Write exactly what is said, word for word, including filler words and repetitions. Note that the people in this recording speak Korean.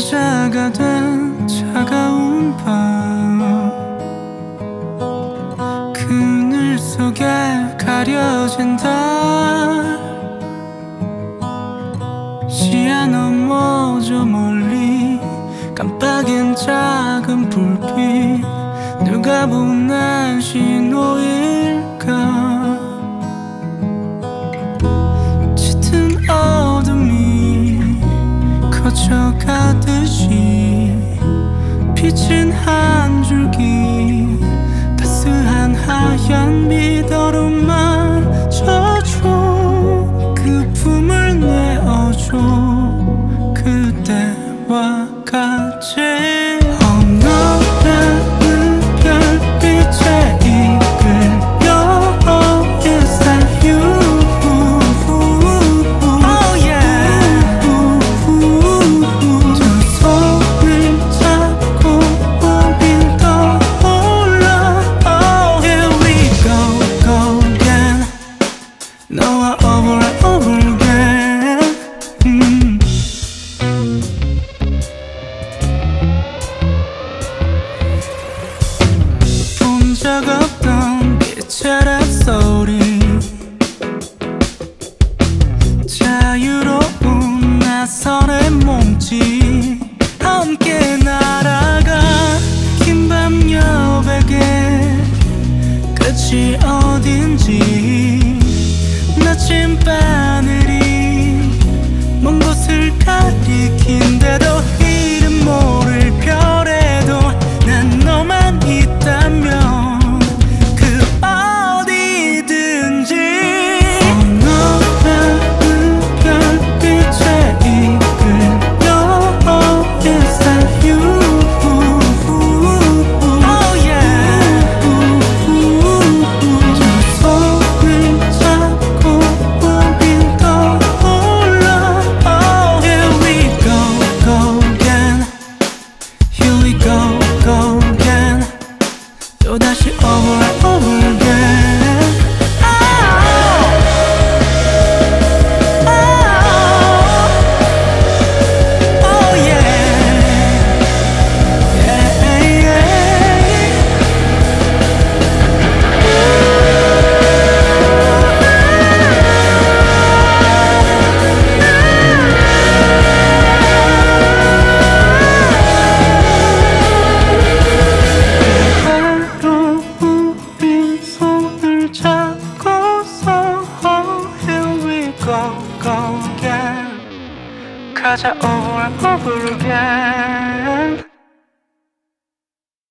날짜가 된 차가운 밤, 그늘 속에 가려진 달, 시야 넘어 저 멀리 깜빡인 작은 불빛, 누가 보낸 신호일까? 짙은 어둠이 거쳐가듯이 비친 한 줄기 따스한 하얀 미더름만 져줘. 그 품을 내어줘 그때와 같이. 너와 over and over again. 음. 본 적 없던 기차의 소리, 자유로운 나선의 몸짓, 함께 날아가 긴 밤 여백에 끝이 어딘지. 나침바늘이 먼 곳을 가리킨대도 이름 모를 별에도 난 너만 있다면 그 어디든지. 너라는 별빛에 이끌려. Is that you? Oh yeah. 두 손을 잡고 또다시 over and over again. Oh, oh, oh yeah, yeah, yeah. Go, go again. 가자 over and over again.